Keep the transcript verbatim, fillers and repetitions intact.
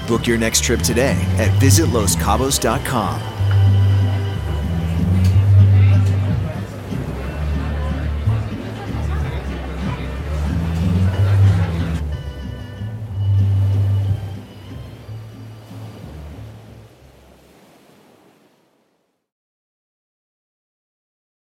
Book your next trip today at visit los cabos dot com.